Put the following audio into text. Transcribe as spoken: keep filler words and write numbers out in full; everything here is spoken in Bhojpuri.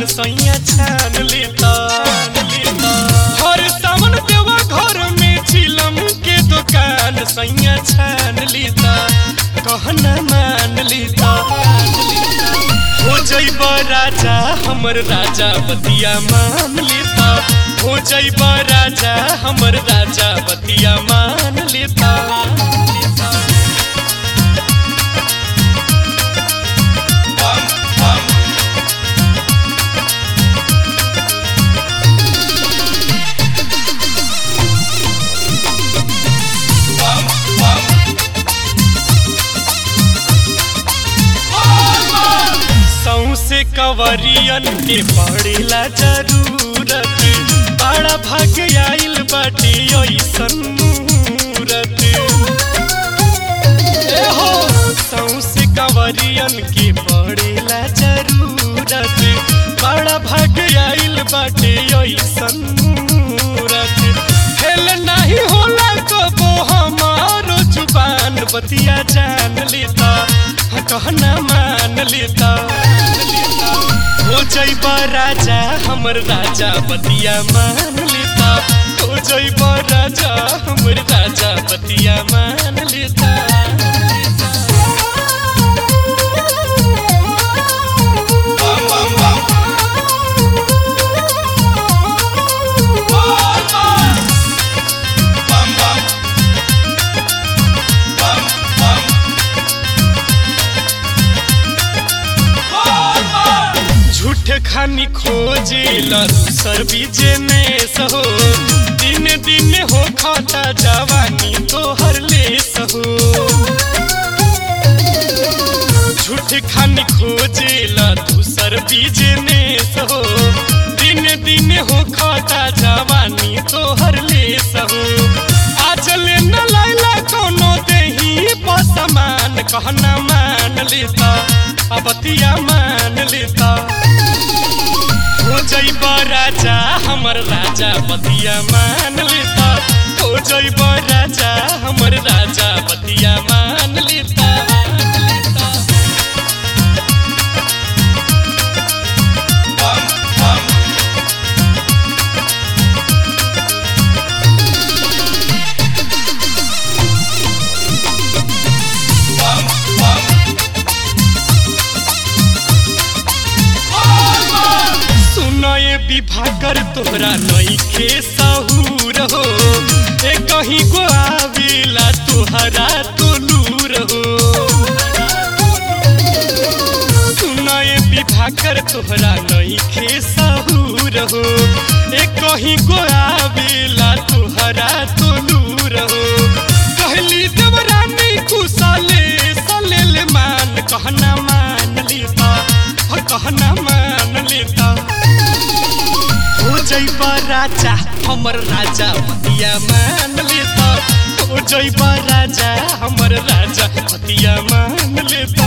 पान सैया छान लेता। हर सावन देवा घर में चिलम के दुकान सैया छान लेता। कहना मान लेता। हो जइबा राजा हमर राजा बतिया मान लेता। हो जइबा राजा हमर राजा बतिया मान लेता। सौसे कवरियन के पड़ेला जरूरत। बड़ा भाग आइल बाटे ऐसन मूरत। हो सौसे कवरियन के पड़ेला जरूरत। बड़ा भाग आइल बाटे ऐसन मूरत। हेल नहीं होला कबो हमारो जुबान बतिया जान लेता। कहना मान लेता। हो जइबा राजा हमर राजा बतिया मान लेता। हो जइबा राजा हमर राजा बतिया मान लेता। झूठ खानी खोजेला दूसर बीजे में सहो। दिन दिन हो खाता जवानी तोहर ले सहो। झूठ खानी खोजेला दूसर बीजे में सहो। दिन दिन हो खाता जवानी तोहर ले सहो। आज ले न लाइला कोनो देही पसमान कहना मान लेता। बतिया मान लेता। हो जइबा राजा हमर राजा बतिया मान लेता। हो जइबा राजा हमर राजा बतिया मान लेता। विभाकर तोहरा नइखे सहूर हो। ए कहीं को आवेला तोहरा तो लूर हो। सुनाए विभाकर तोहरा नइखे सहूर हो। ए कहीं को आवेला तोहरा तो लूर हो। कहली देवरानी कुशले सलेल मान कहना मान लेता। कहना मान लेता। हो जइबा राजा हमर राजा बतिया मान लेता। हो जइबा राजा हमर राजा बतिया मान लेता।